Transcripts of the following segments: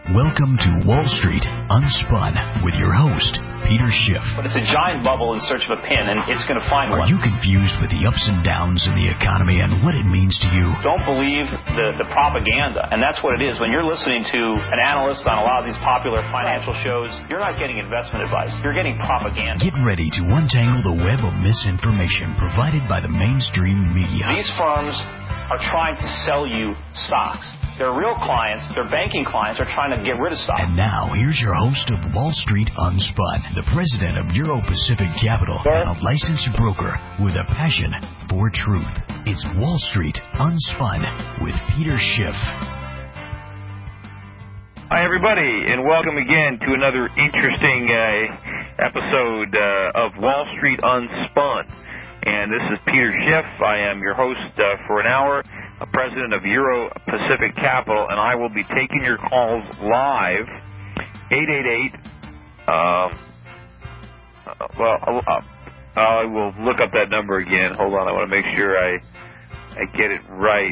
Welcome to Wall Street Unspun with your host, Peter Schiff. But it's a giant bubble in search of a pin, and it's going to find one. Are you confused with the ups and downs in the economy and what it means to you? Don't believe the propaganda, and that's what it is. When you're listening to an analyst on a lot of these popular financial shows, you're not getting investment advice. You're getting propaganda. Get ready to untangle the web of misinformation provided by the mainstream media. These firms are trying to sell you stocks. Their real clients, their banking clients, are trying to get rid of stock. And now, here's your host of Wall Street Unspun, the president of Euro Pacific Capital, and a licensed broker with a passion for truth. It's Wall Street Unspun with Peter Schiff. Hi, everybody, and welcome again to another interesting episode of Wall Street Unspun. And this is Peter Schiff. I am your host for an hour. President of Euro Pacific Capital, and I will be taking your calls live, 888, I will look up that number again. Hold on, I want to make sure I get it right.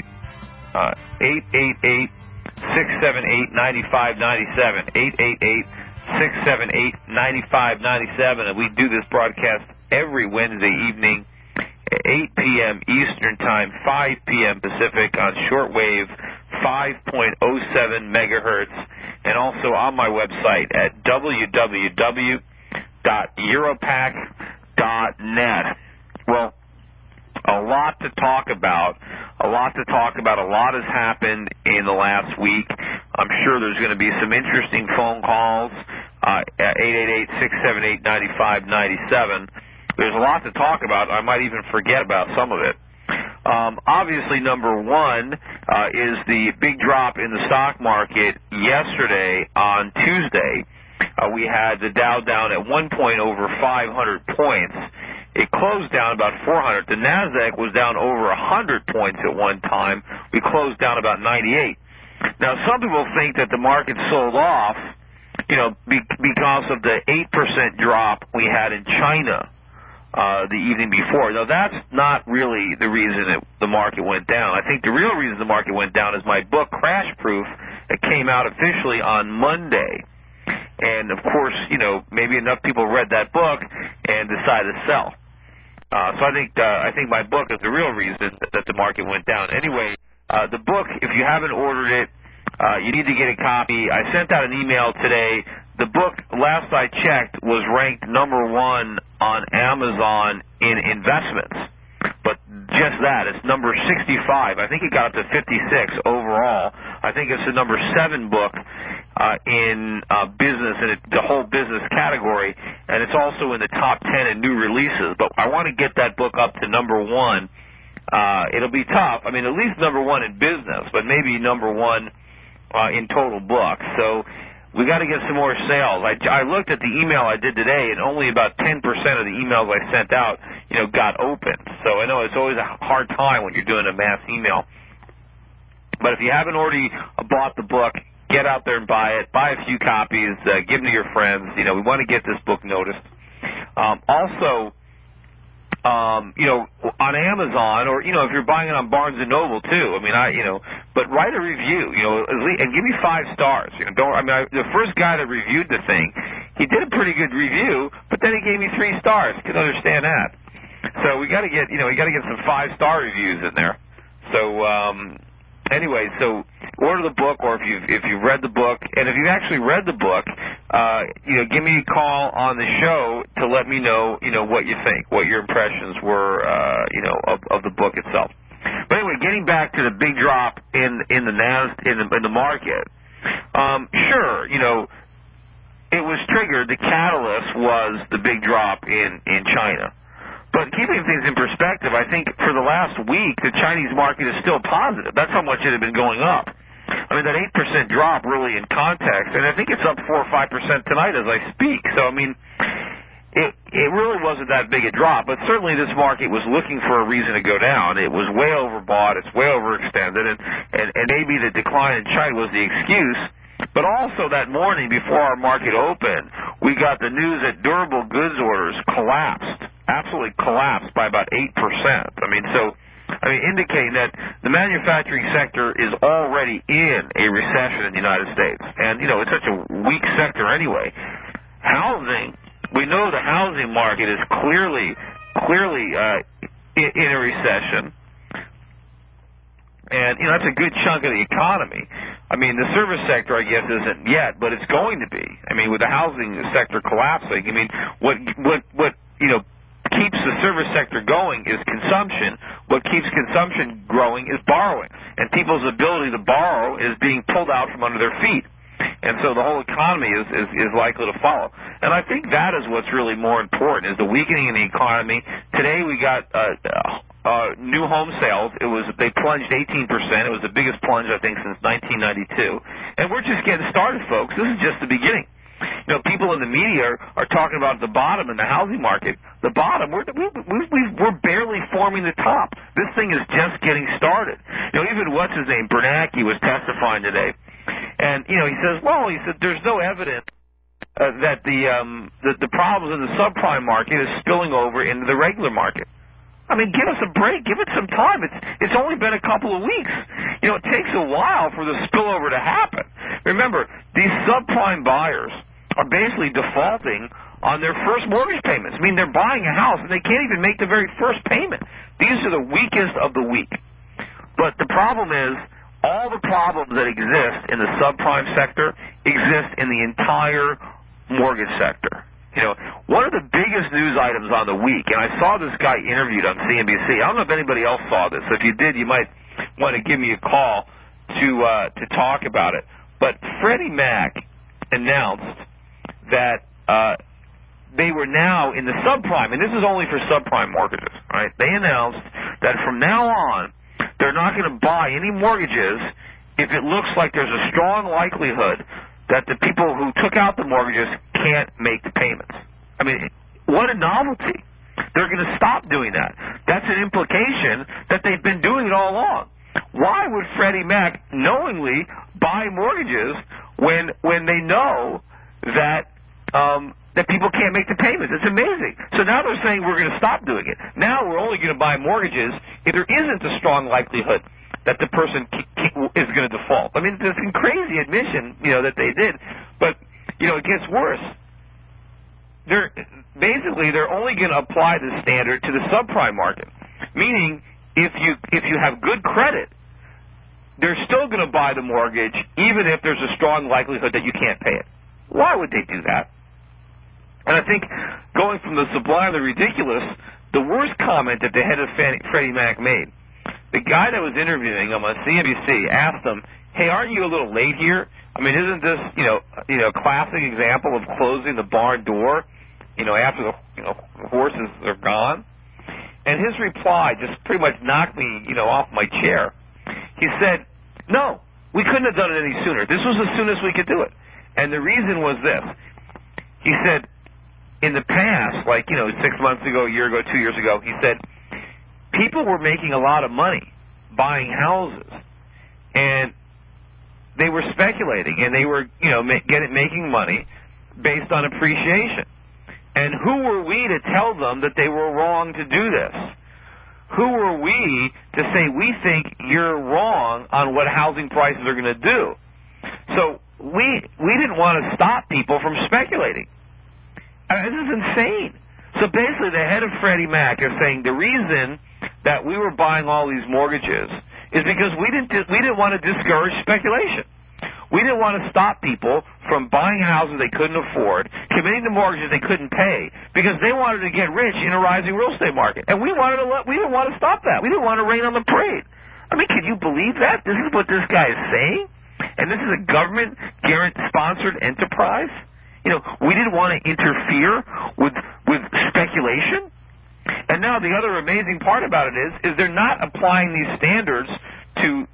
888-678-9597, 888-678-9597, and we do this broadcast every Wednesday evening, 8 p.m. Eastern Time, 5 p.m. Pacific on shortwave 5.07 megahertz, and also on my website at www.europac.net. Well, a lot to talk about. A lot has happened in the last week. I'm sure there's going to be some interesting phone calls at 888-678-9597. There's a lot to talk about. I might even forget about some of it. Obviously, number one is the big drop in the stock market yesterday on Tuesday. We had the Dow down at one point over 500 points. It closed down about 400. The NASDAQ was down over 100 points at one time. We closed down about 98. Now, some people think that the market sold off, because of the 8% drop we had in China the evening before. Now, that's not really the reason that the market went down. I think the real reason the market went down is my book, Crash Proof, that came out officially on Monday. And, of course, maybe enough people read that book and decided to sell. So I think my book is the real reason that the market went down. Anyway, the book, if you haven't ordered it, you need to get a copy. I sent out an email today. The book, last I checked, was ranked number one on Amazon in investments. But just that, it's number 65. I think it got up to 56 overall. I think it's the number 7 book in business, and the whole business category. And it's also in the top 10 in new releases. But I want to get that book up to number one. It'll be tough. I mean, at least number one in business, but maybe number one in total books. So we got to get some more sales. I looked at the email I did today, and only about 10% of the emails I sent out, got opened. So I know it's always a hard time when you're doing a mass email. But if you haven't already bought the book, get out there and buy it. Buy a few copies. Give them to your friends. We want to get this book noticed. Also, on Amazon, or, if you're buying it on Barnes & Noble, too. But write a review, and give me 5 stars. The first guy that reviewed the thing, he did a pretty good review, but then he gave me 3 stars. Can understand that. So we got to get, some 5-star reviews in there. So, anyway, so order the book, or if you've read the book, and if you've actually read the book, give me a call on the show to let me know, what you think, what your impressions were, of the book itself. But anyway, getting back to the big drop in the market, sure, it was triggered. The catalyst was the big drop in China. But keeping things in perspective, I think for the last week, the Chinese market is still positive. That's how much it had been going up. I mean, that 8% drop really in context, and I think it's up 4 or 5% tonight as I speak. So, it really wasn't that big a drop, but certainly this market was looking for a reason to go down. It was way overbought. It's way overextended, and maybe the decline in China was the excuse. But also that morning before our market opened, we got the news that durable goods orders collapsed, absolutely collapsed by about 8%. So indicating that the manufacturing sector is already in a recession in the United States. And, it's such a weak sector anyway. Housing, we know the housing market is clearly in a recession. And, that's a good chunk of the economy. The service sector, I guess, isn't yet, but it's going to be. With the housing sector collapsing, what keeps the service sector going is consumption. What keeps consumption growing is borrowing. And people's ability to borrow is being pulled out from under their feet. And so the whole economy is likely to follow. And I think that is what's really more important, is the weakening in the economy. Today we got new home sales. They plunged 18%. It was the biggest plunge, I think, since 1992. And we're just getting started, folks. This is just the beginning. People in the media are talking about the bottom in the housing market. The bottom, we're barely forming the top. This thing is just getting started. Even what's-his-name, Bernanke, was testifying today. And, he said, there's no evidence that the problems in the subprime market is spilling over into the regular market. Give us a break. Give it some time. It's only been a couple of weeks. It takes a while for the spillover to happen. Remember, these subprime buyers are basically defaulting on their first mortgage payments. They're buying a house and they can't even make the very first payment. These are the weakest of the weak. But the problem is, all the problems that exist in the subprime sector exist in the entire mortgage sector. One of the biggest news items on the week, and I saw this guy interviewed on CNBC. I don't know if anybody else saw this. If you did, you might want to give me a call to talk about it. But Freddie Mac announced that they were now in the subprime, and this is only for subprime mortgages, right? They announced that from now on, they're not going to buy any mortgages if it looks like there's a strong likelihood that the people who took out the mortgages can't make the payments. What a novelty. They're going to stop doing that. That's an implication that they've been doing it all along. Why would Freddie Mac knowingly buy mortgages when they know that people can't make the payments? It's amazing. So now they're saying we're going to stop doing it. Now we're only going to buy mortgages if there isn't a strong likelihood that the person is going to default. It's a crazy admission, that they did. But, it gets worse. They're only going to apply the standard to the subprime market. Meaning, if you have good credit, they're still going to buy the mortgage even if there's a strong likelihood that you can't pay it. Why would they do that? And I think, going from the sublime to the ridiculous, the worst comment that the head of Freddie Mac made, the guy that was interviewing him on CNBC asked him, "Hey, aren't you a little late here? Isn't this, a classic example of closing the barn door, after the horses are gone?" And his reply just pretty much knocked me, off my chair. He said, "No, we couldn't have done it any sooner. This was as soon as we could do it. And the reason was this." He said, in the past, 6 months ago, a year ago, 2 years ago, he said, people were making a lot of money buying houses. And they were speculating, and they were, making money based on appreciation. And who were we to tell them that they were wrong to do this? Who were we to say we think you're wrong on what housing prices are going to do? So we didn't want to stop people from speculating. This is insane. So basically, the head of Freddie Mac is saying the reason that we were buying all these mortgages is because we didn't want to discourage speculation. We didn't want to stop people from buying houses they couldn't afford, committing to mortgages they couldn't pay, because they wanted to get rich in a rising real estate market. And we didn't want to stop that. We didn't want to rain on the parade. Can you believe that? This is what this guy is saying? And this is a government-sponsored enterprise? We didn't want to interfere with speculation. And now the other amazing part about it is they're not applying these standards to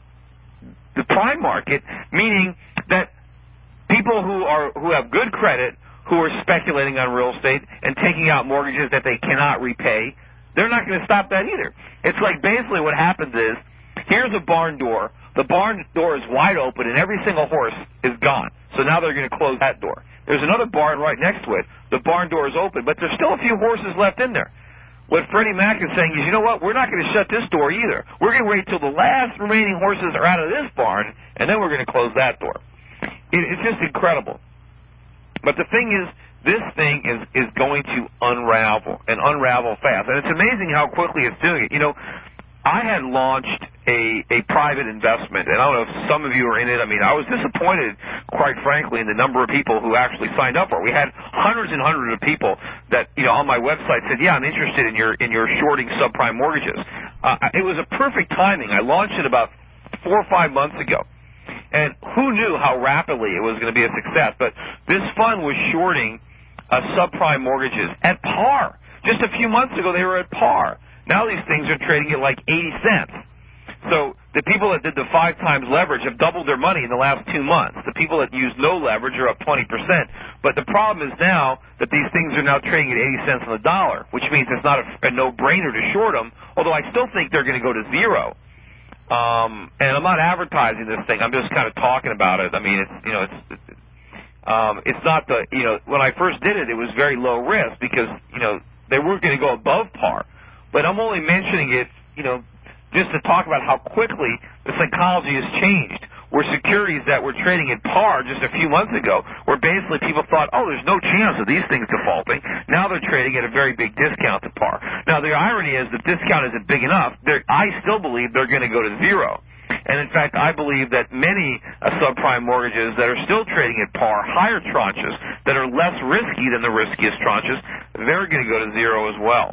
the prime market, meaning that people who have good credit, who are speculating on real estate and taking out mortgages that they cannot repay, they're not going to stop that either. It's like basically what happens is, here's a barn door. The barn door is wide open and every single horse is gone. So now they're going to close that door. There's another barn right next to it. The barn door is open, but there's still a few horses left in there. what Freddie Mac is saying is, you know what, we're not going to shut this door either. We're going to wait till the last remaining horses are out of this barn, and then we're going to close that door. It's just incredible. But the thing is, this thing is going to unravel, and unravel fast. And it's amazing how quickly it's doing it. You know, I had launched a private investment, and I don't know if some of you are in it. I mean, I was disappointed, quite frankly, in the number of people who actually signed up for it. We had hundreds and hundreds of people that, you know, on my website said, yeah, I'm interested in your shorting subprime mortgages. It was a perfect timing. I launched it about 4 or 5 months ago. And who knew how rapidly it was going to be a success? But this fund was shorting subprime mortgages at par. Just a few months ago, they were at par. Now these things are trading at like 80 cents. So the people that did the 5 times leverage have doubled their money in the last 2 months. The people that used no leverage are up 20%. But the problem is now that these things are now trading at 80 cents on the dollar, which means it's not a no-brainer to short them, although I still think they're going to go to zero. And I'm not advertising this thing. I'm just kind of talking about it. I mean, it's not the, you know, when I first did it, it was very low risk because, you know, they weren't going to go above par. But I'm only mentioning it, you know, just to talk about how quickly the psychology has changed, where securities that were trading at par just a few months ago, where basically people thought, oh, there's no chance of these things defaulting. Now they're trading at a very big discount to par. Now, the irony is the discount isn't big enough. I still believe they're going to go to zero. And, in fact, I believe that many subprime mortgages that are still trading at par, higher tranches, that are less risky than the riskiest tranches, they're going to go to zero as well.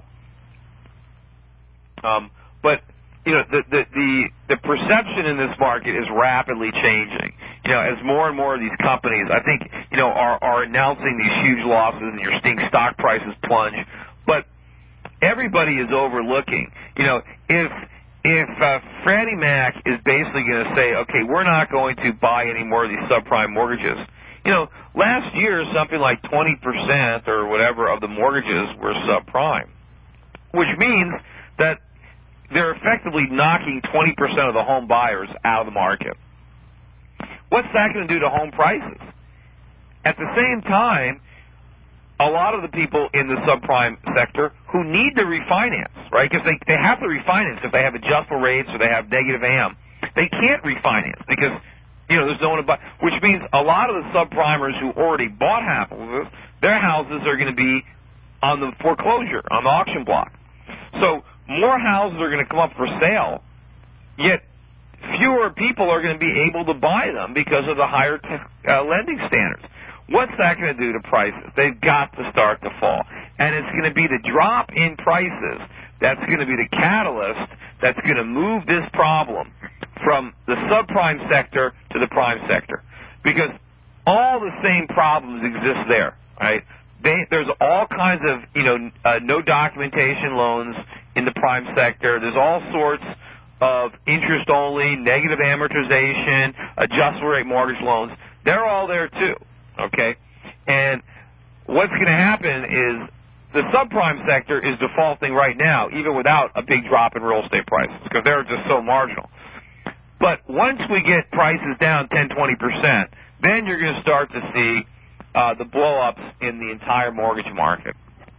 But, you know, the perception in this market is rapidly changing. You know, as more and more of these companies, I think, you know, are announcing these huge losses, and you're seeing stock prices plunge. But everybody is overlooking. You know, if Freddie Mac is basically going to say, okay, we're not going to buy any more of these subprime mortgages. You know, last year something like 20% or whatever of the mortgages were subprime, which means that they're effectively knocking 20% of the home buyers out of the market. What's that going to do to home prices? At the same time, a lot of the people in the subprime sector who need to refinance, right, because they have to refinance if they have adjustable rates or they have negative AM. They can't refinance because, you know, there's no one to buy, which means a lot of the subprimers who already bought houses, their houses are going to be on the foreclosure, on the auction block. So more houses are going to come up for sale, yet fewer people are going to be able to buy them because of the higher lending standards. What's that going to do to prices? They've got to start to fall. And it's going to be the drop in prices that's going to be the catalyst that's going to move this problem from the subprime sector to the prime sector. Because all the same problems exist there, right? There's all kinds of, you know, no documentation loans in the prime sector. There's all sorts of interest-only, negative amortization, adjustable rate mortgage loans. They're all there too, okay? And what's going to happen is the subprime sector is defaulting right now, even without a big drop in real estate prices, because they're just so marginal. But once we get prices down 10, 20%, then you're going to start to see the blow-ups in the entire mortgage market.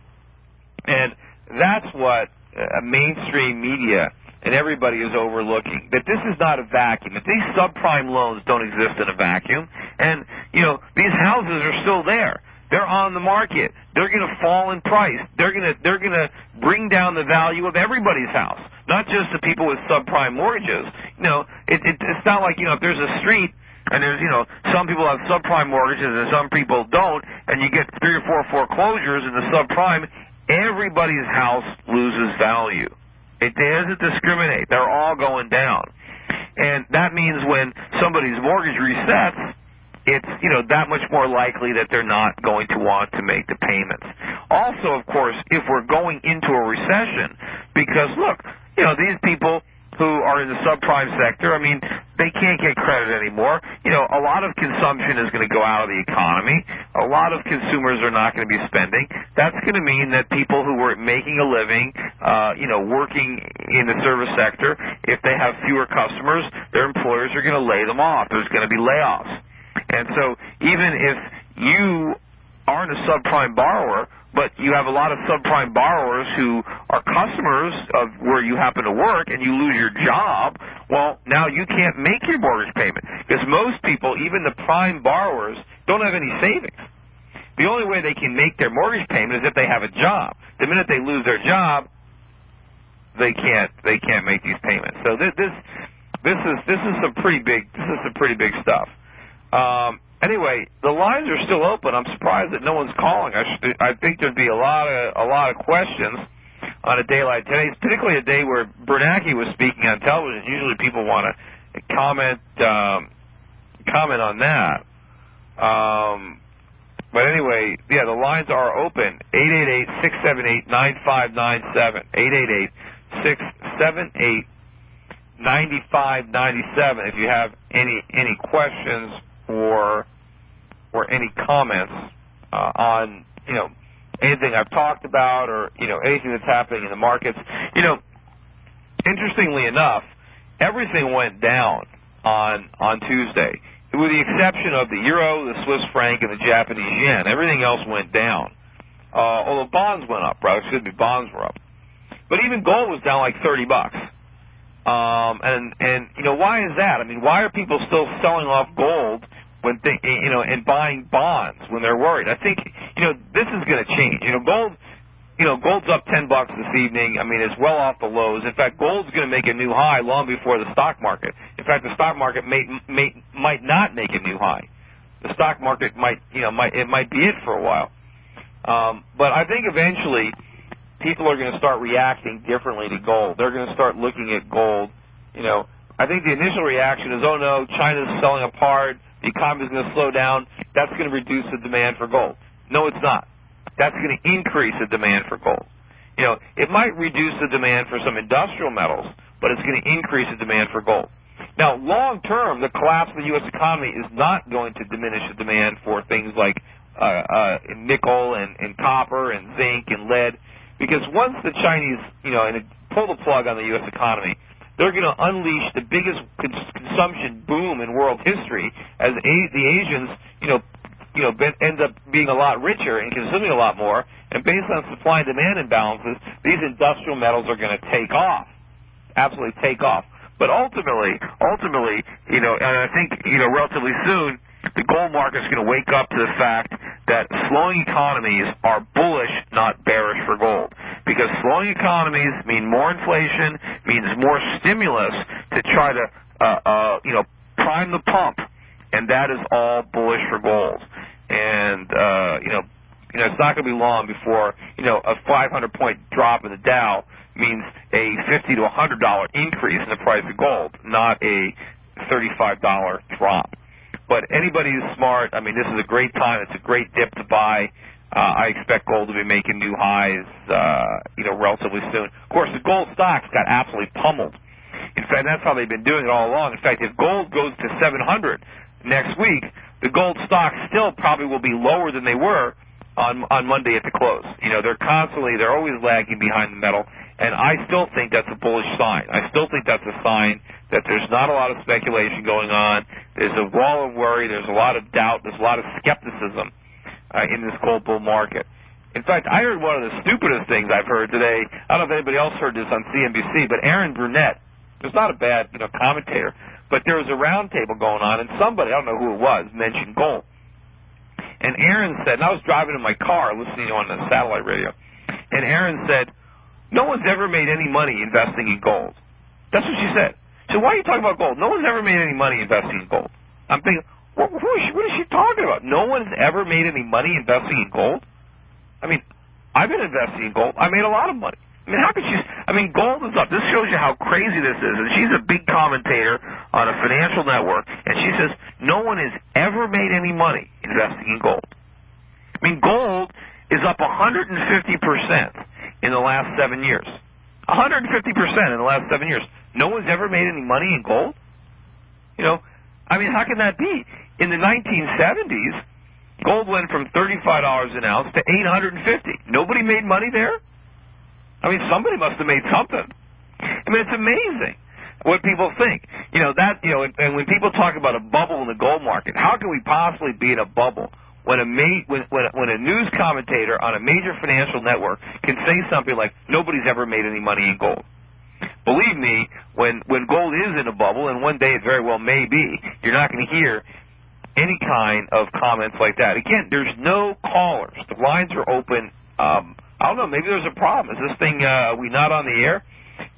And that's what mainstream media and everybody is overlooking, that this is not a vacuum, that these subprime loans don't exist in a vacuum, and, you know, these houses are still there. They're on the market. They're going to fall in price. They're going to bring down the value of everybody's house, not just the people with subprime mortgages. You know, it's not like, you know, if there's a street and there's, you know, some people have subprime mortgages and some people don't, and you get 3 or 4 foreclosures in the subprime, everybody's house loses value. It doesn't discriminate. They're all going down. And that means when somebody's mortgage resets, it's, you know, that much more likely that they're not going to want to make the payments. Also, of course, if we're going into a recession, because, look, you know, these people who are in the subprime sector, I mean, they can't get credit anymore. You know, a lot of consumption is going to go out of the economy. A lot of consumers are not going to be spending. That's going to mean that people who were making a living, you know, working in the service sector, if they have fewer customers, their employers are going to lay them off. There's going to be layoffs. And so even if you aren't a subprime borrower, but you have a lot of subprime borrowers who are customers of where you happen to work and you lose your job, well, now you can't make your mortgage payment because most people, even the prime borrowers, don't have any savings. The only way they can make their mortgage payment is if they have a job. The minute they lose their job, they can't make these payments. So this is some pretty big stuff. Anyway, the lines are still open. I'm surprised that no one's calling. I think there'd be a lot of questions on a day like today, particularly a day where Bernanke was speaking on television. Usually people want to comment on that. But anyway, yeah, the lines are open. 888-678-9597. 888-678-9597. If you have any questions or any comments on anything I've talked about or anything that's happening in the markets. Interestingly enough, everything went down on Tuesday, with the exception of the euro, the Swiss franc, and the Japanese yen. Everything else went down. Although bonds went up, right? Excuse me, bonds were up. But even gold was down like $30. And why is that? I mean, why are people still selling off gold when and buying bonds when they're worried? I think this is going to change. Gold's up $10 this evening. I mean, it's well off the lows. In fact, gold's going to make a new high long before the stock market. In fact, the stock market might not make a new high. The stock market might be it for a while. But I think eventually people are going to start reacting differently to gold. They're going to start looking at gold. I think the initial reaction is, oh no, China's selling apart. The economy's going to slow down. That's going to reduce the demand for gold. No, it's not. That's going to increase the demand for gold. It might reduce the demand for some industrial metals, but it's going to increase the demand for gold. Now, long term, the collapse of the U.S. economy is not going to diminish the demand for things like nickel and copper and zinc and lead, because once the Chinese, pull the plug on the U.S. economy, they're going to unleash the biggest consumption boom in world history as the Asians, end up being a lot richer and consuming a lot more. And based on supply and demand imbalances, these industrial metals are going to take off, absolutely take off. But ultimately, and I think, relatively soon, the gold market is going to wake up to the fact that slowing economies are bullish, not bearish for gold. Because slowing economies mean more inflation, means more stimulus to try to, prime the pump. And that is all bullish for gold. And, it's not going to be long before, a 500-point drop in the Dow means a $50 to $100 increase in the price of gold, not a $35 drop. But anybody who's smart, I mean, this is a great time. It's a great dip to buy. I expect gold to be making new highs, relatively soon. Of course, the gold stocks got absolutely pummeled. In fact, that's how they've been doing it all along. In fact, if gold goes to 700 next week, the gold stocks still probably will be lower than they were on Monday at the close. They're always lagging behind the metal, and I still think that's a bullish sign. I still think that's a sign that there's not a lot of speculation going on. There's a wall of worry. There's a lot of doubt. There's a lot of skepticism in this gold bull market. In fact, I heard one of the stupidest things I've heard today. I don't know if anybody else heard this on CNBC, but Aaron Brunette, who's not a bad commentator, but there was a round table going on, and somebody, I don't know who it was, mentioned gold. And Aaron said, and I was driving in my car listening on the satellite radio, and Aaron said, no one's ever made any money investing in gold. That's what she said. So why are you talking about gold? No one's ever made any money investing in gold. I'm thinking, what is she talking about? No one's ever made any money investing in gold? I mean, I've been investing in gold. I made a lot of money. I mean, how could she? I mean, gold is up. This shows you how crazy this is. And she's a big commentator on a financial network, and she says no one has ever made any money investing in gold. I mean, gold is up 150% in the last 7 years. 150% in the last 7 years. No one's ever made any money in gold? I mean, how can that be? In the 1970s, gold went from $35 an ounce to $850. Nobody made money there? I mean, somebody must have made something. I mean, it's amazing what people think. And when people talk about a bubble in the gold market, how can we possibly be in a bubble? when a news commentator on a major financial network can say something like, nobody's ever made any money in gold. Believe me, when gold is in a bubble, and one day it very well may be, you're not going to hear any kind of comments like that. Again, there's no callers. The lines are open. I don't know, maybe there's a problem. Is this thing, we not on the air?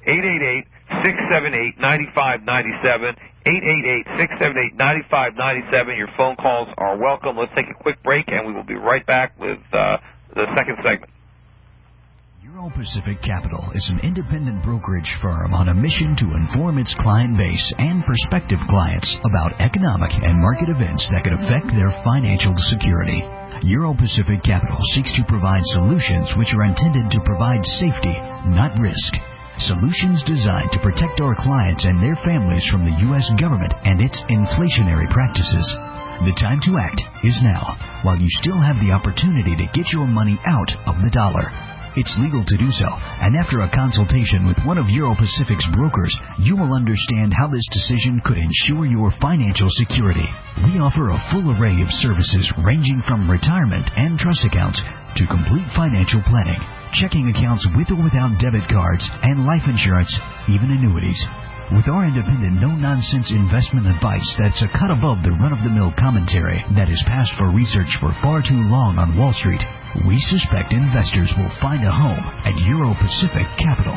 888-678-9597. 888-678-9597. Your phone calls are welcome. Let's take a quick break, and we will be right back with the second segment. Euro Pacific Capital is an independent brokerage firm on a mission to inform its client base and prospective clients about economic and market events that could affect their financial security. Euro Pacific Capital seeks to provide solutions which are intended to provide safety, not risk. Solutions designed to protect our clients and their families from the U.S. government and its inflationary practices. The time to act is now, while you still have the opportunity to get your money out of the dollar. It's legal to do so, and after a consultation with one of Euro Pacific's brokers, you will understand how this decision could ensure your financial security. We offer a full array of services ranging from retirement and trust accounts to complete financial planning, checking accounts with or without debit cards, and life insurance, even annuities. With our independent, no-nonsense investment advice that's a cut above the run-of-the-mill commentary that has passed for research for far too long on Wall Street, we suspect investors will find a home at Euro Pacific Capital.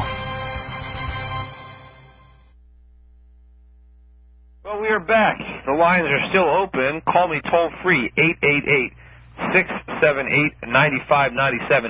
Well, we are back. The lines are still open. Call me toll-free, 888-678-9597,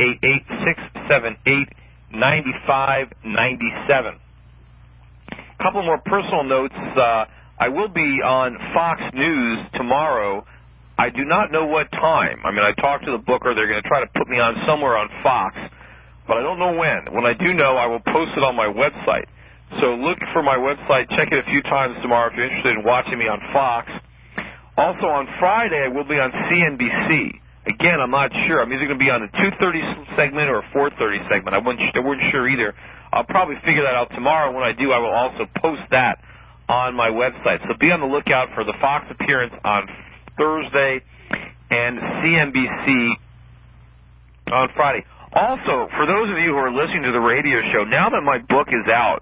888-678-9597. A couple more personal notes. I will be on Fox News tomorrow. I do not know what time. I mean, I talked to the booker. They're going to try to put me on somewhere on Fox, but I don't know when. When I do know, I will post it on my website. So look for my website. Check it a few times tomorrow if you're interested in watching me on Fox. Also on Friday, I will be on CNBC. Again, I'm not sure. I'm either going to be on the 2:30 segment or a 4:30 segment. I wasn't sure either. I'll probably figure that out tomorrow. When I do, I will also post that on my website. So be on the lookout for the Fox appearance on Thursday and CNBC on Friday. Also, for those of you who are listening to the radio show, now that my book is out,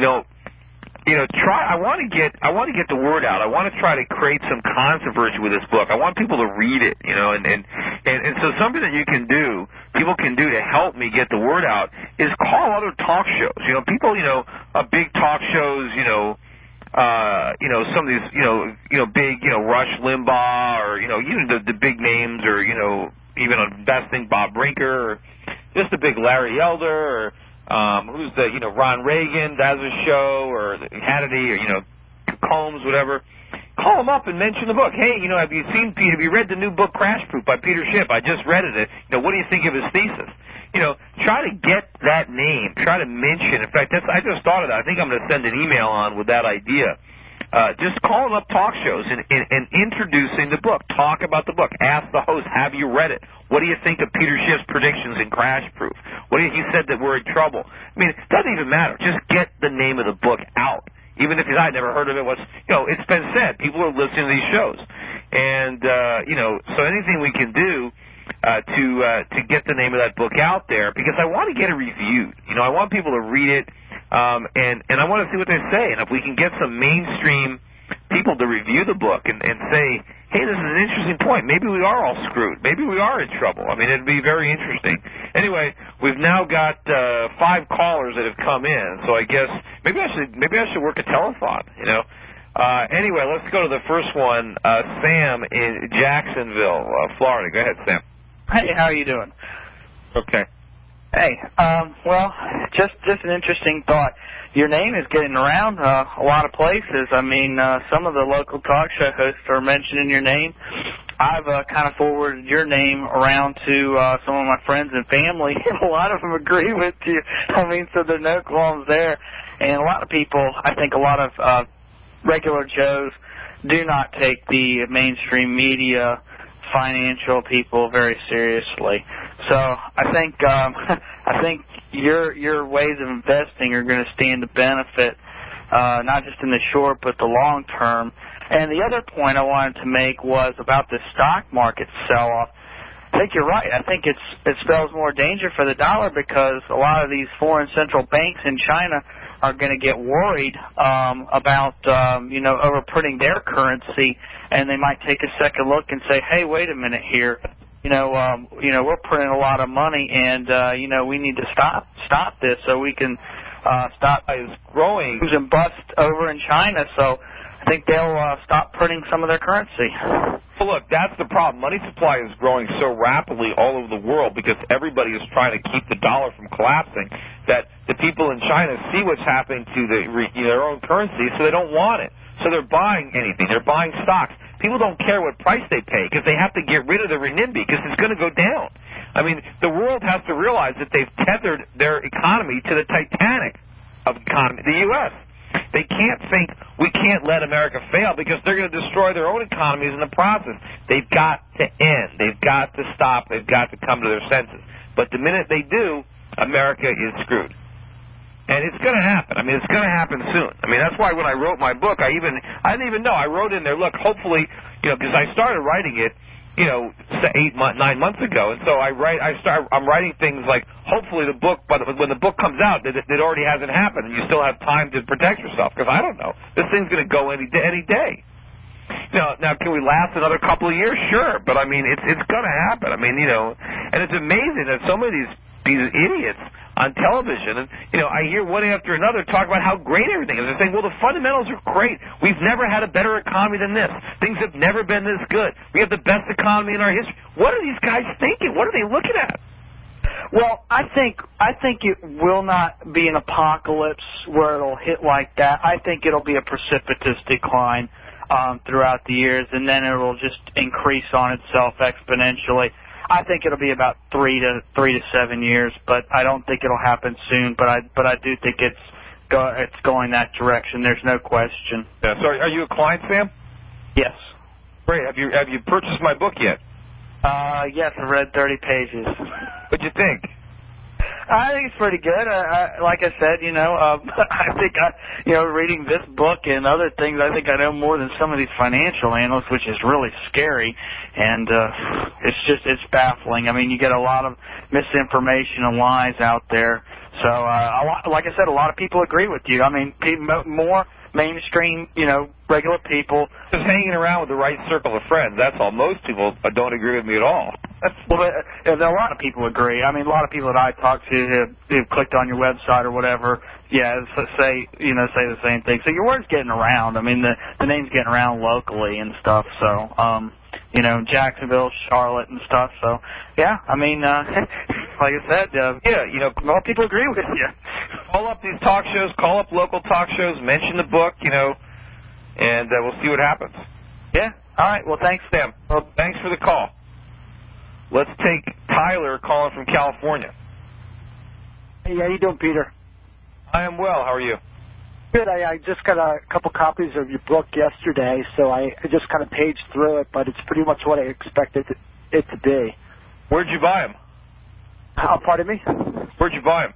I want to get the word out. I want to try to create some controversy with this book. I want people to read it, and so something that people can do to help me get the word out is call other talk shows. People, big talk shows, some of these, big, Rush Limbaugh, or even the big names, or even on investing, Bob Brinker, or just the big Larry Elder, or who's the, Ron Reagan does a show, or Hannity, or, Combs, whatever. Call them up and mention the book. Hey, have you read the new book Crash Proof by Peter Schiff? I just read it. What do you think of his thesis? Try to get that name. Try to mention. In fact, I just thought of that. I think I'm going to send an email on with that idea. Just calling up talk shows and introducing the book. Talk about the book. Ask the host, have you read it? What do you think of Peter Schiff's predictions in Crash Proof? He said that we're in trouble. I mean, it doesn't even matter. Just get the name of the book out. Even if I'd never heard of it, it's been said. People are listening to these shows. And, so anything we can do to get the name of that book out there, because I want to get it reviewed. I want people to read it, and I want to see what they say. And if we can get some mainstream people to review the book and say, hey, this is an interesting point. Maybe we are all screwed. Maybe we are in trouble. I mean, it'd be very interesting. Anyway, we've now got 5 callers that have come in, so I guess maybe I should work a telethon, Anyway, let's go to the first one. Sam in Jacksonville, Florida. Go ahead, Sam. Hey, how are you doing? Okay. Hey, well, just an interesting thought. Your name is getting around a lot of places. I mean, some of the local talk show hosts are mentioning your name. I've kind of forwarded your name around to some of my friends and family, and a lot of them agree with you. I mean, so there are no qualms there. And a lot of people, I think a lot of regular Joes do not take the mainstream media financial people very seriously. So I think your ways of investing are going to stand to benefit not just in the short but the long term. And the other point I wanted to make was about the stock market sell-off. I think you're right. I think it spells more danger for the dollar because a lot of these foreign central banks in China are going to get worried about overprinting their currency, and they might take a second look and say, hey, wait a minute here. We're printing a lot of money, and we need to stop this so we can stop growing and bust over in China. So I think they'll stop printing some of their currency. Well, look, that's the problem. Money supply is growing so rapidly all over the world because everybody is trying to keep the dollar from collapsing that the people in China see what's happening to their own currency, so they don't want it. So they're buying anything. They're buying stocks. People don't care what price they pay because they have to get rid of the renminbi because it's going to go down. I mean, the world has to realize that they've tethered their economy to the Titanic of economy, the U.S. They can't think we can't let America fail because they're going to destroy their own economies in the process. They've got to end. They've got to stop. They've got to come to their senses. But the minute they do, America is screwed. And it's going to happen. I mean, it's going to happen soon. I mean, that's why when I wrote my book, I didn't even know. I wrote in there, look, hopefully, because I started writing it, 9 months ago, and so I'm writing things like, hopefully the book, when the book comes out, it already hasn't happened, and you still have time to protect yourself, because I don't know. This thing's going to go any day. Now, can we last another couple of years? Sure, but I mean, it's going to happen. I mean, and it's amazing that so many of these idiots on television, and I hear one after another talk about how great everything is. They're saying, well, the fundamentals are great. We've never had a better economy than this. Things have never been this good. We have the best economy in our history. What are these guys thinking? What are they looking at? Well, I think it will not be an apocalypse where it'll hit like that. I think it'll be a precipitous decline throughout the years, and then it will just increase on itself exponentially. I think it'll be about 3 to 7 years, but I don't think it'll happen soon. But I do think it's going that direction. There's no question. Yeah. So are you a client, Sam? Yes. Great. Have you purchased my book yet? Yes, I read 30 pages. What'd you think? I think it's pretty good. Like I said, I think reading this book and other things, I think I know more than some of these financial analysts, which is really scary. And it's baffling. I mean, you get a lot of misinformation and lies out there. So, like I said, a lot of people agree with you. I mean, more mainstream, regular people. Just hanging around with the right circle of friends, that's all. Most people don't agree with me at all. Well, a lot of people agree. I mean, a lot of people that I talk to who've clicked on your website or whatever, say the same thing. So your word's getting around. I mean, the name's getting around locally and stuff. So, Jacksonville, Charlotte, and stuff. So, yeah, I mean, like I said, a lot of people agree with you. Call up these talk shows, call up local talk shows, mention the book, and we'll see what happens. Yeah. All right. Well, thanks, Sam. Well, thanks for the call. Let's take Tyler calling from California. Hey, how you doing, Peter? I am well. How are you? Good. I just got a couple copies of your book yesterday, so I just kind of paged through it, but it's pretty much what I expected it to be. Where'd you buy them? Pardon me? Where'd you buy them?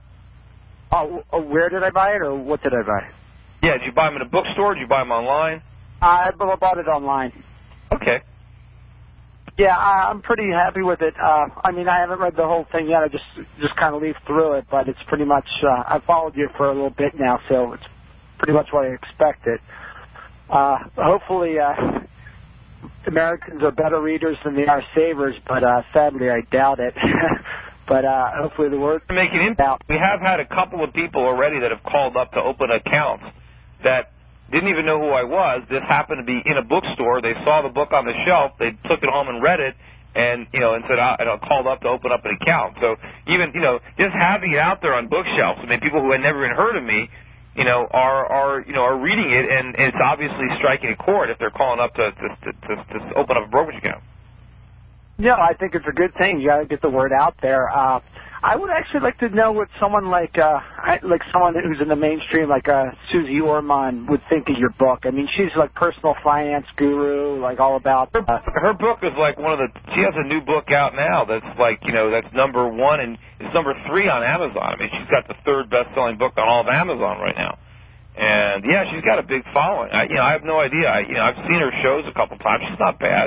Where did I buy it, or what did I buy? Yeah, did you buy them in a bookstore? Did you buy them online? I bought it online. Okay. Yeah, I'm pretty happy with it. I mean, I haven't read the whole thing yet. I just kind of leafed through it, but it's pretty much, I've followed you for a little bit now, so it's pretty much what I expected. Hopefully, Americans are better readers than they are savers, but sadly, I doubt it. But hopefully the word... To make an impact, we have had a couple of people already that have called up to open accounts that didn't even know who I was. This happened to be in a bookstore. They saw the book on the shelf. They took it home and read it, and said, called up to open up an account. So even just having it out there on bookshelves. I mean, people who had never even heard of me, are reading it, and it's obviously striking a chord if they're calling up to open up a brokerage account. Yeah, I think it's a good thing. You got to get the word out there. I would actually like to know what someone like someone who's in the mainstream, like Susie Orman, would think of your book. I mean, she's like personal finance guru, like all about. Her book is like one of the. She has a new book out now that's like that's number 1 and it's number 3 on Amazon. I mean, she's got the 3rd best-selling book on all of Amazon right now. And yeah, she's got a big following. I have no idea. I've seen her shows a couple times. She's not bad.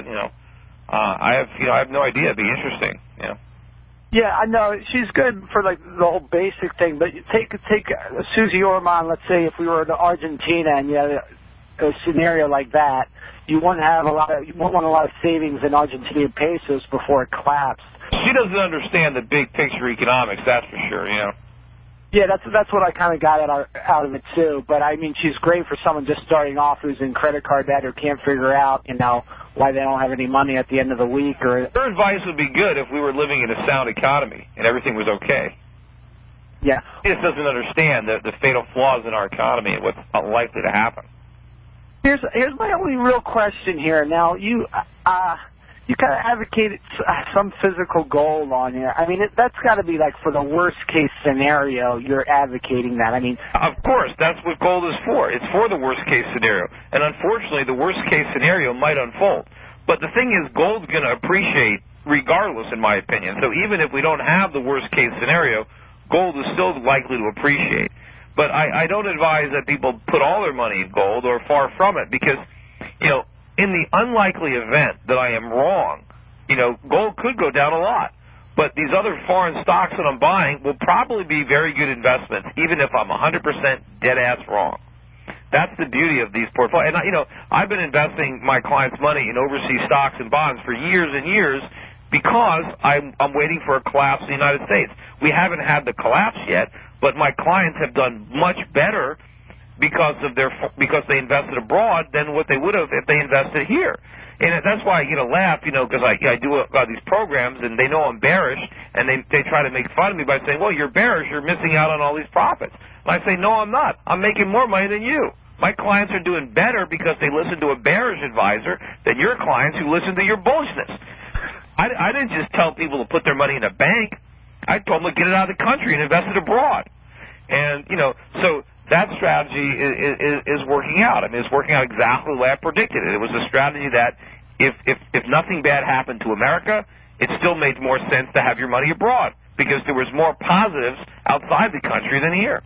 I have no idea. It'd be interesting. Yeah, I know she's good for like the whole basic thing. But take Susie Orman. Let's say if we were to Argentina and you had a scenario like that, you wouldn't want a lot of savings in Argentinian pesos before it collapsed. She doesn't understand the big picture economics. That's for sure. Yeah, that's what I kind of got out of it too. But I mean, she's great for someone just starting off who's in credit card debt or can't figure out, why they don't have any money at the end of the week. Or her advice would be good if we were living in a sound economy and everything was okay. Yeah, she just doesn't understand the fatal flaws in our economy and what's unlikely to happen. Here's my only real question here. Now you kind of advocated some physical goal on here. I mean, that's got to be like for the worst case scenario. You're advocating that. I mean, of course, that's what gold is for. It's for the worst case scenario, and unfortunately, the worst case scenario might unfold. But the thing is, gold's going to appreciate regardless, in my opinion. So even if we don't have the worst case scenario, gold is still likely to appreciate. But I don't advise that people put all their money in gold or far from it because, in the unlikely event that I am wrong, gold could go down a lot. But these other foreign stocks that I'm buying will probably be very good investments, even if I'm 100% dead-ass wrong. That's the beauty of these portfolios. And, I've been investing my clients' money in overseas stocks and bonds for years and years because I'm waiting for a collapse in the United States. We haven't had the collapse yet, but my clients have done much better because they invested abroad than what they would have if they invested here. And that's why I laugh, because I do these programs and they know I'm bearish, and they try to make fun of me by saying, well, you're bearish, you're missing out on all these profits. And I say, no, I'm not. I'm making more money than you. My clients are doing better because they listen to a bearish advisor than your clients who listen to your bullishness. I didn't just tell people to put their money in a bank. I told them to get it out of the country and invest it abroad. And, so that strategy is working out. I mean, it's working out exactly the way I predicted it. It was a strategy that if nothing bad happened to America, it still made more sense to have your money abroad because there was more positives outside the country than here.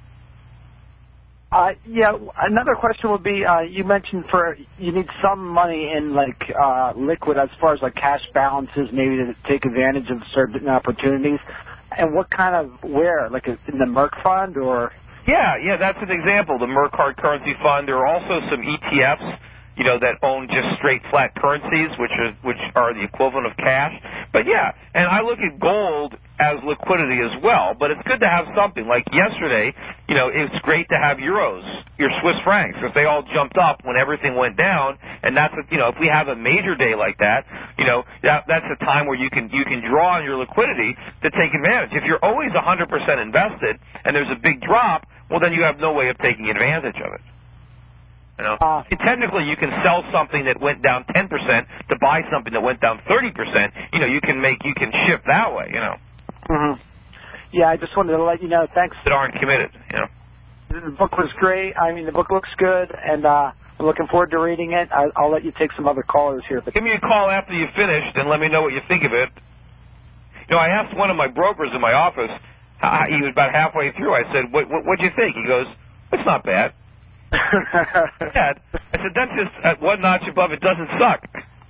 Yeah, another question would be, you mentioned you need some money in liquid as far as cash balances, maybe to take advantage of certain opportunities. And what kind of where? Like in the Merck Fund or? Yeah, that's an example. The Merck Hard Currency Fund. There are also some ETFs, that own just straight flat currencies, which are the equivalent of cash. But yeah, and I look at gold as liquidity as well. But it's good to have something. Like yesterday, it's great to have euros, your Swiss francs, because they all jumped up when everything went down. And that's if we have a major day like that, that's a time where you can draw on your liquidity to take advantage. If you're always 100% invested and there's a big drop, well then you have no way of taking advantage of it. Technically, you can sell something that went down 10% to buy something that went down 30%. You can shift that way. Mm-hmm. Yeah, I just wanted to let you know. Thanks. That aren't committed. The book was great. I mean, the book looks good, and I'm looking forward to reading it. I'll let you take some other callers here. But give me a call after you finished, and let me know what you think of it. I asked one of my brokers in my office. He was about halfway through. I said, "What'd you think?" He goes, "It's not bad." I said, that's just one notch above. It doesn't suck.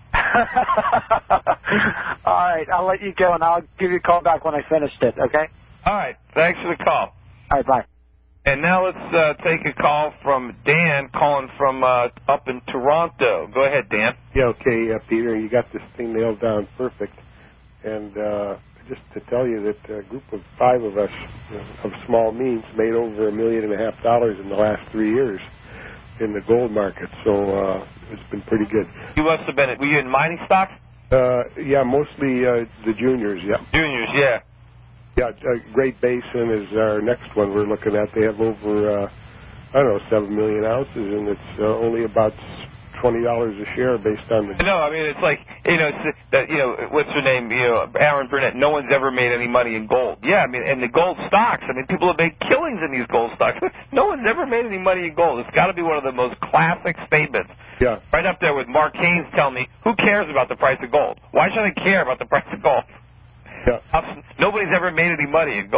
All right, I'll let you go, and I'll give you a call back when I finished it, okay? All right, thanks for the call. All right, bye. And now let's take a call from Dan calling from up in Toronto. Go ahead, Dan. Yeah, okay, Peter, you got this thing nailed down perfect. And just to tell you that a group of 5 of us of small means made over $1.5 million in the last 3 years in the gold market. So it's been pretty good. You must have been. Were you in mining stocks? Yeah, mostly the juniors. Yeah. Juniors, yeah. Yeah, Great Basin is our next one we're looking at. They have over 7 million ounces, and it's only about $20 a share based on the... No, I mean, it's like, what's her name, Aaron Burnett, no one's ever made any money in gold. Yeah, I mean, and the gold stocks, I mean, people have made killings in these gold stocks. No one's ever made any money in gold. It's got to be one of the most classic statements. Yeah. Right up there with Mark Haynes telling me, who cares about the price of gold? Why should I care about the price of gold? Yeah. Nobody's ever made any money in gold.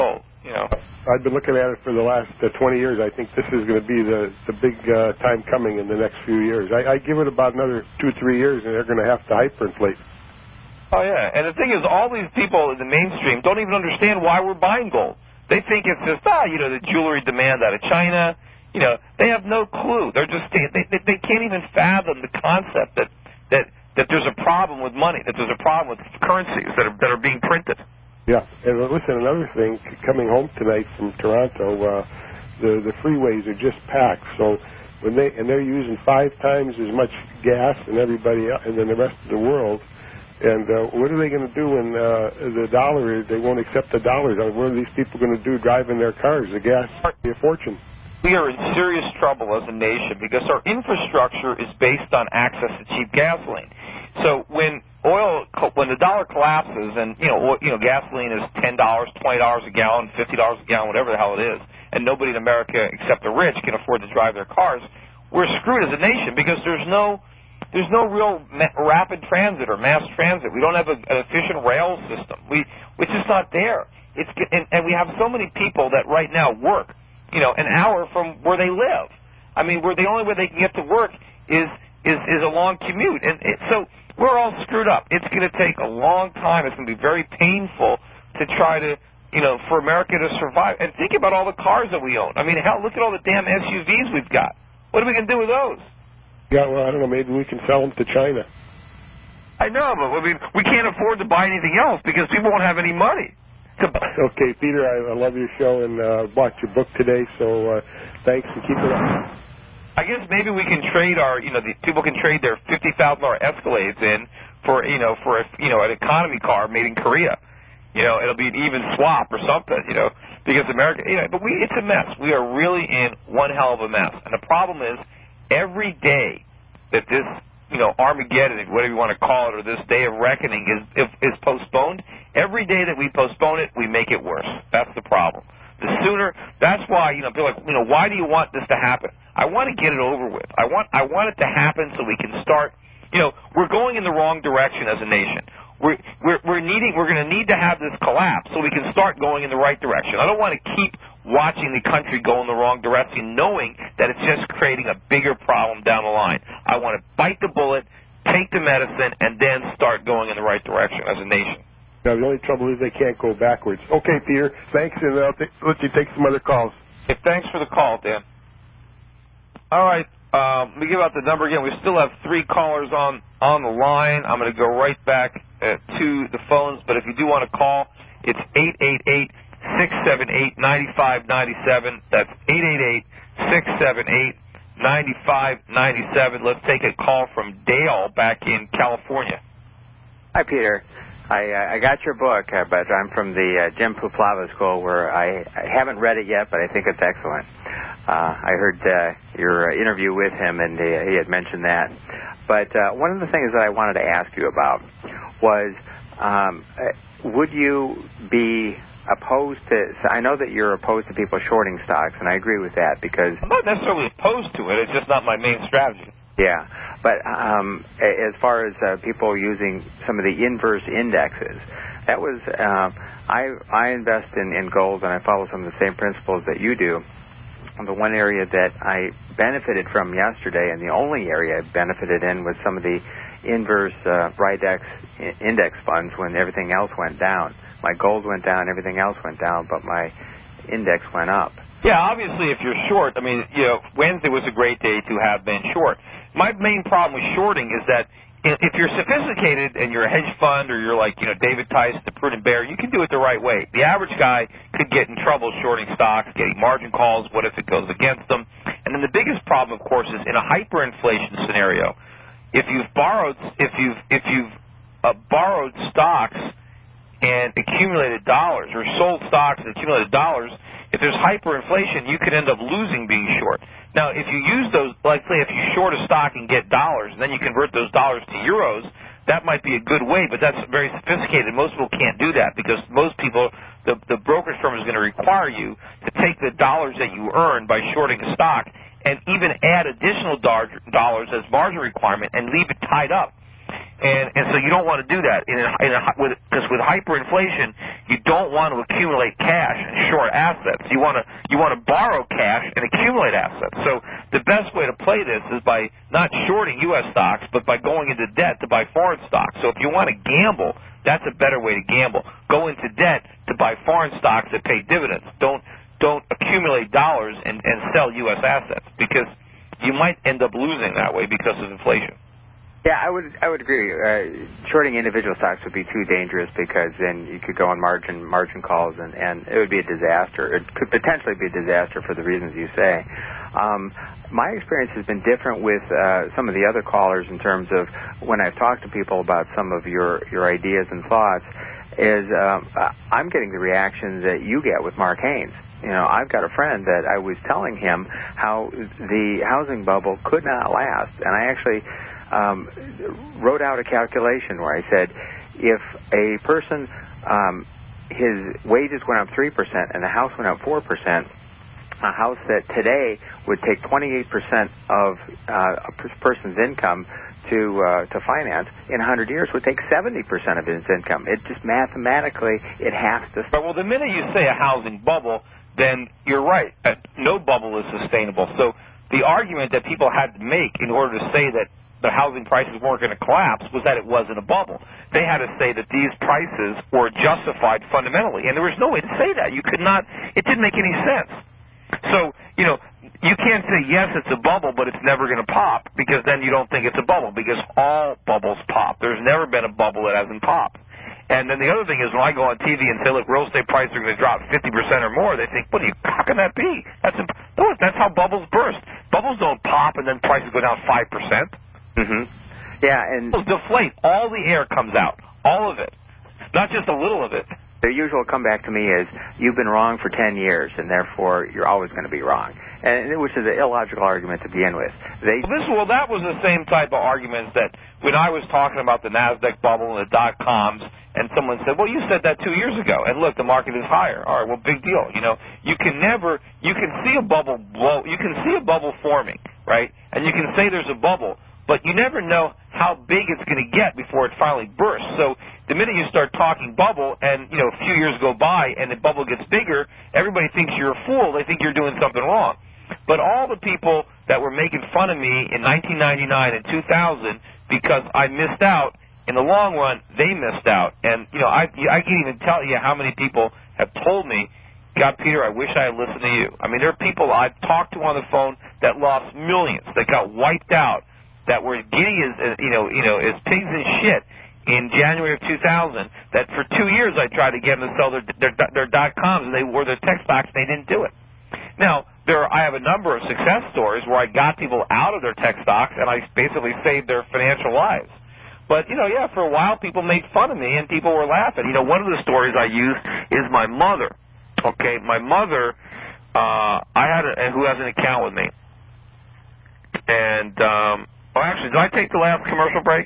I've been looking at it for the last 20 years. I think this is going to be the big time coming in the next few years. I give it about another 2-3 years, and they're going to have to hyperinflate. Oh, yeah. And the thing is, all these people in the mainstream don't even understand why we're buying gold. They think it's just, the jewelry demand out of China. They have no clue. They're just they can't even fathom the concept that there's a problem with money, that there's a problem with currencies that are being printed. Yeah, and listen, another thing, coming home tonight from Toronto, the freeways are just packed. So they're using 5 times as much gas than everybody else, and than the rest of the world. And what are they going to do when the dollar? They won't accept the dollars. What are these people going to do driving their cars? The gas will be a fortune. We are in serious trouble as a nation because our infrastructure is based on access to cheap gasoline. So when the dollar collapses and gasoline is $10, $20 a gallon, $50 a gallon, whatever the hell it is, and nobody in America except the rich can afford to drive their cars, we're screwed as a nation because there's no real rapid transit or mass transit. We don't have an efficient rail system. It's just not there. And we have so many people that right now work, an hour from where they live. I mean, where the only way they can get to work is a long commute, and so we're all screwed up. It's going to take a long time. It's going to be very painful to try to, for America to survive. And think about all the cars that we own. I mean, hell, look at all the damn SUVs we've got. What are we going to do with those? Yeah, well, I don't know. Maybe we can sell them to China. I know, but we can't afford to buy anything else because people won't have any money. Okay, Peter, I love your show and bought your book today, so thanks and keep it up. I guess maybe we can trade people can trade their $50,000 Escalades in for an economy car made in Korea. It'll be an even swap or something, because America, but it's a mess. We are really in one hell of a mess. And the problem is, every day that this, Armageddon, whatever you want to call it, or this day of reckoning is postponed, every day that we postpone it, we make it worse. That's the problem. The sooner, that's why, people are like, why do you want this to happen? I want to get it over with. I want it to happen so we can start, we're going in the wrong direction as a nation. We're going to need to have this collapse so we can start going in the right direction. I don't want to keep watching the country go in the wrong direction, knowing that it's just creating a bigger problem down the line. I want to bite the bullet, take the medicine, and then start going in the right direction as a nation. Now, the only trouble is they can't go backwards. Okay, Peter, thanks, and I'll let you take some other calls. Hey, thanks for the call, Dan. All right, let me give out the number again. We still have 3 callers on the line. I'm going to go right back to the phones, but if you do want to call, it's 888-678-9597. That's 888-678-9597. Let's take a call from Dale back in California. Hi, Peter. I got your book, but I'm from the Jim Puplava School, where I haven't read it yet, but I think it's excellent. I heard your interview with him, and he had mentioned that. But one of the things that I wanted to ask you about was, would you be opposed to, I know that you're opposed to people shorting stocks, and I agree with that because... I'm not necessarily opposed to it, it's just not my main strategy. Yeah, but as far as people using some of the inverse indexes, that was, I invest in gold and I follow some of the same principles that you do. And the one area that I benefited from yesterday, and the only area I benefited in, was some of the inverse Ridex index funds when everything else went down. My gold went down, everything else went down, but my index went up. Yeah, obviously if you're short, I mean, Wednesday was a great day to have been short. My main problem with shorting is that if you're sophisticated and you're a hedge fund or you're like, David Tice, the prudent bear, you can do it the right way. The average guy could get in trouble shorting stocks, getting margin calls. What if it goes against them? And then the biggest problem, of course, is in a hyperinflation scenario. If you've borrowed stocks and accumulated dollars, or sold stocks and accumulated dollars, if there's hyperinflation, you could end up losing being short. Now, if you use those, like say if you short a stock and get dollars, and then you convert those dollars to euros, that might be a good way, but that's very sophisticated. Most people can't do that because most people, the brokerage firm is going to require you to take the dollars that you earn by shorting a stock and even add additional dollars as margin requirement and leave it tied up. And so you don't want to do that. Because with hyperinflation, you don't want to accumulate cash and short assets. You want to borrow cash and accumulate assets. So the best way to play this is by not shorting U.S. stocks, but by going into debt to buy foreign stocks. So if you want to gamble, that's a better way to gamble. Go into debt to buy foreign stocks that pay dividends. Don't accumulate dollars and sell U.S. assets, because you might end up losing that way because of inflation. Yeah, I would agree. Shorting individual stocks would be too dangerous, because then you could go on margin calls, and it would be a disaster. It could potentially be a disaster for the reasons you say. My experience has been different with some of the other callers in terms of when I've talked to people about some of your ideas and thoughts, is I'm getting the reactions that you get with Mark Haynes. You know, I've got a friend that I was telling him how the housing bubble could not last, and I actually wrote out a calculation where I said, if a person, his wages went up 3% and the house went up 4%, a house that today would take 28% of a person's income to finance, in 100 years would take 70% of his income. It just mathematically, it has to. Well, the minute you say a housing bubble, then you're right. No bubble is sustainable. So the argument that people had to make in order to say that the housing prices weren't going to collapse was that it wasn't a bubble. They had to say that these prices were justified fundamentally, and there was no way to say that. You could not. It didn't make any sense. So, you know, you can't say, yes, it's a bubble, but it's never going to pop, because then you don't think it's a bubble, because all bubbles pop. There's never been a bubble that hasn't popped. And then the other thing is, when I go on TV and say, look, real estate prices are going to drop 50% or more, they think, how can that be? That's how bubbles burst. Bubbles don't pop and then prices go down 5%. Mm-hmm. Yeah, and deflate. All the air comes out. All of it. Not just a little of it. The usual comeback to me is, you've been wrong for 10 years, and therefore you're always going to be wrong, which is an illogical argument to begin with. That was the same type of arguments that when I was talking about the NASDAQ bubble and the dot-coms, and someone said, well, you said that 2 years ago, and look, the market is higher. All right, well, big deal. You know, you can see a bubble blow, you can see a bubble forming, right? And you can say there's a bubble, but you never know how big it's going to get before it finally bursts. So the minute you start talking bubble and, you know, a few years go by and the bubble gets bigger, everybody thinks you're a fool. They think you're doing something wrong. But all the people that were making fun of me in 1999 and 2000 because I missed out, in the long run, they missed out. And, you know, I can't even tell you how many people have told me, God, Peter, I wish I had listened to you. I mean, there are people I've talked to on the phone that lost millions, that got wiped out, that were giddy as pigs in shit in January of 2000. That for 2 years I tried to get them to sell their dot-coms, and they were their tech stocks, and they didn't do it. Now, I have a number of success stories where I got people out of their tech stocks, and I basically saved their financial lives. But, you know, yeah, for a while people made fun of me, and people were laughing. You know, one of the stories I use is my mother. Okay, my mother, who has an account with me, and actually, did I take the last commercial break?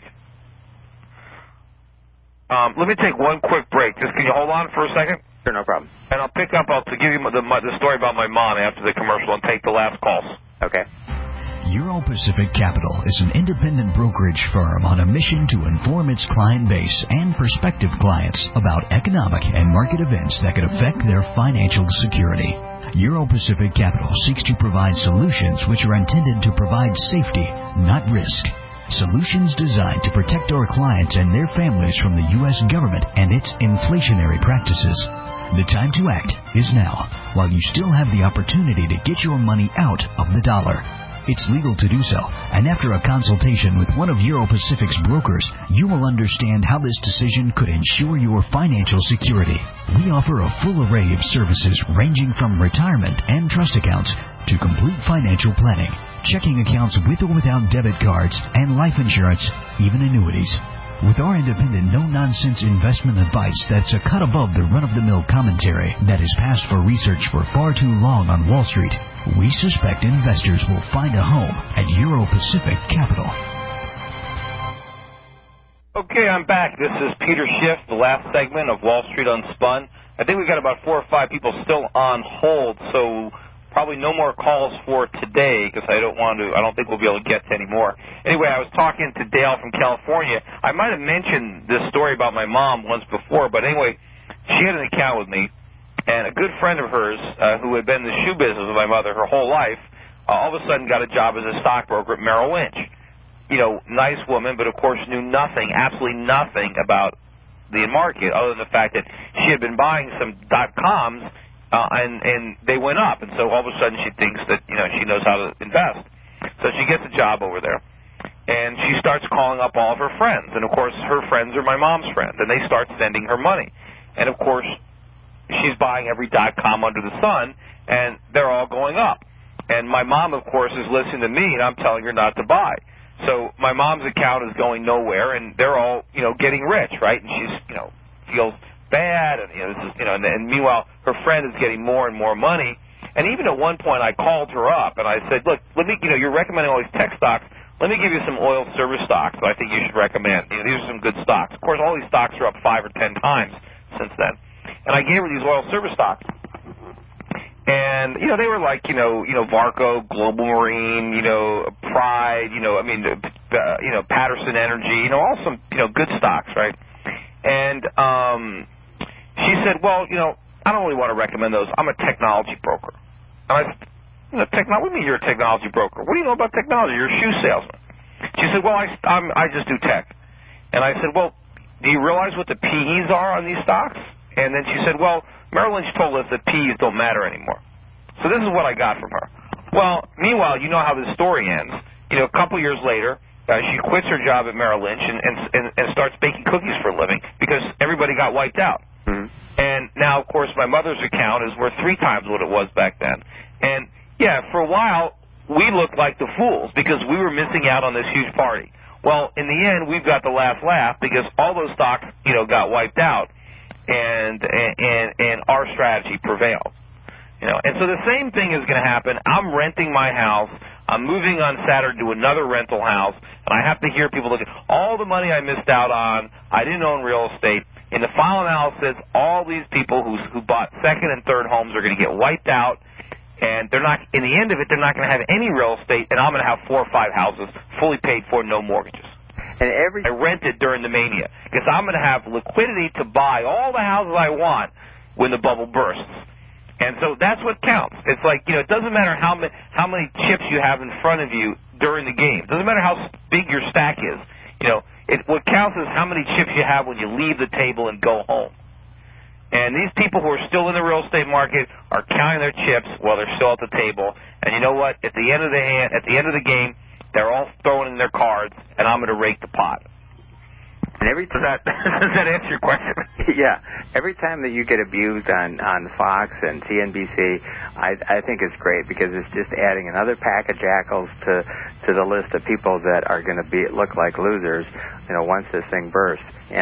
Let me take one quick break. Just can you hold on for a second? Sure, no problem. And I'll pick up. I'll give you the story about my mom after the commercial and take the last calls. Okay. Euro Pacific Capital is an independent brokerage firm on a mission to inform its client base and prospective clients about economic and market events that could affect their financial security. Euro Pacific Capital seeks to provide solutions which are intended to provide safety, not risk. Solutions designed to protect our clients and their families from the U.S. government and its inflationary practices. The time to act is now, while you still have the opportunity to get your money out of the dollar. It's legal to do so, and after a consultation with one of Euro Pacific's brokers, you will understand how this decision could ensure your financial security. We offer a full array of services ranging from retirement and trust accounts to complete financial planning, checking accounts with or without debit cards, and life insurance, even annuities. With our independent, no-nonsense investment advice that's a cut above the run-of-the-mill commentary that is passed for research for far too long on Wall Street, we suspect investors will find a home at Euro Pacific Capital. Okay, I'm back. This is Peter Schiff, the last segment of Wall Street Unspun. I think we've got about 4 or 5 people still on hold, so probably no more calls for today because I don't think we'll be able to get to any more. Anyway, I was talking to Dale from California. I might have mentioned this story about my mom once before, but anyway, she had an account with me, and a good friend of hers who had been in the shoe business with my mother her whole life, all of a sudden got a job as a stockbroker at Merrill Lynch. You know, nice woman, but of course knew nothing, absolutely nothing about the market other than the fact that she had been buying some .coms and they went up, and so all of a sudden she thinks that, you know, she knows how to invest. So she gets a job over there, and she starts calling up all of her friends, and of course her friends are my mom's friends, and they start sending her money, and of course she's buying every .com under the sun, and they're all going up. And my mom, of course, is listening to me, and I'm telling her not to buy. So my mom's account is going nowhere, and they're all, you know, getting rich, right? And she's, you know, feels bad, and, you know, this is, you know, and meanwhile, her friend is getting more and more money. And even at one point, I called her up, and I said, look, let me, you know, you're recommending all these tech stocks. Let me give you some oil service stocks that I think you should recommend. You know, these are some good stocks. Of course, all these stocks are up 5 or 10 times since then. And I gave her these oil service stocks. And, you know, they were like, you know, Varco, Global Marine, you know, Pride, you know, Patterson Energy, you know, all some, you know, good stocks, right? And she said, well, you know, I don't really want to recommend those. I'm a technology broker. And I said, you know, what do you mean you're a technology broker? What do you know about technology? You're a shoe salesman. She said, well, I just do tech. And I said, well, do you realize what the PEs are on these stocks? And then she said, well, Merrill Lynch told us that PEs don't matter anymore. So this is what I got from her. Well, meanwhile, you know how this story ends. You know, a couple years later, she quits her job at Merrill Lynch and starts baking cookies for a living because everybody got wiped out. Mm-hmm. And now, of course, my mother's account is worth 3 times what it was back then. And, yeah, for a while, we looked like the fools because we were missing out on this huge party. Well, in the end, we've got the last laugh because all those stocks, you know, got wiped out. And our strategy prevailed, you know. And so the same thing is going to happen. I'm renting my house. I'm moving on Saturday to another rental house, and I have to hear people look at all the money I missed out on. I didn't own real estate. In the final analysis, all these people who bought second and third homes are going to get wiped out, and they're not. In the end of it, they're not going to have any real estate, and I'm going to have 4 or 5 houses fully paid for, no mortgages. And I rented during the mania because I'm going to have liquidity to buy all the houses I want when the bubble bursts. And so that's what counts. It's like, you know, it doesn't matter how many chips you have in front of you during the game. It doesn't matter how big your stack is. You know, what counts is how many chips you have when you leave the table and go home. And these people who are still in the real estate market are counting their chips while they're still at the table. And you know what? At the end of the game, they're all throwing in their cards, and I'm going to rake the pot. And does that answer your question? Yeah. Every time that you get abused on Fox and CNBC, I think it's great because it's just adding another pack of jackals to the list of people that are going to look like losers, you know, once this thing bursts.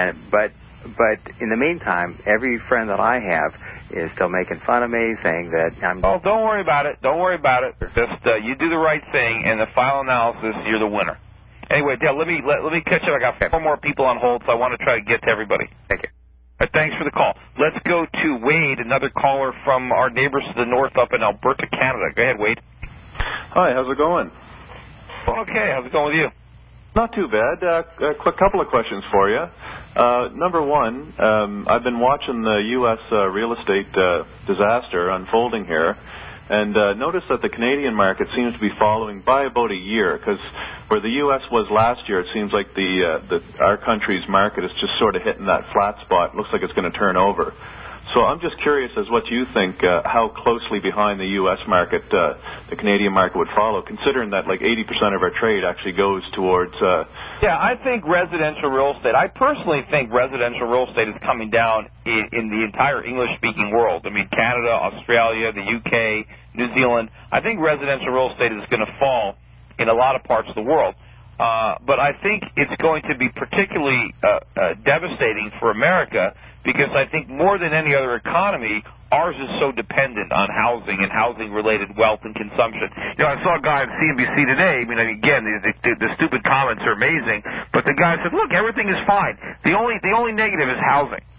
But in the meantime, every friend that I have is still making fun of me, saying that I'm... Oh, don't worry about it. Don't worry about it. Just you do the right thing, and the final analysis, you're the winner. Anyway, Dale, let me catch up. I got 4 more people on hold, so I want to try to get to everybody. Thank you. All right, thanks for the call. Let's go to Wade, another caller from our neighbors to the north up in Alberta, Canada. Go ahead, Wade. Hi, how's it going? Okay, how's it going with you? Not too bad. A quick couple of questions for you. Number one, I've been watching the U.S. Real estate disaster unfolding here, and noticed that the Canadian market seems to be following by about a year, because where the U.S. was last year, it seems like our country's market is just sort of hitting that flat spot. It looks like it's going to turn over. So I'm just curious as what you think, how closely behind the U.S. market the Canadian market would follow, considering that like 80% of our trade actually goes towards... Yeah, I think residential real estate, I personally think residential real estate is coming down in the entire English-speaking world. I mean, Canada, Australia, the UK, New Zealand. I think residential real estate is going to fall in a lot of parts of the world. But I think it's going to be particularly devastating for America, because I think more than any other economy, ours is so dependent on housing and housing-related wealth and consumption. You know, I saw a guy on CNBC today. I mean, again, the stupid comments are amazing, but the guy said, "Look, everything is fine. The only negative is housing."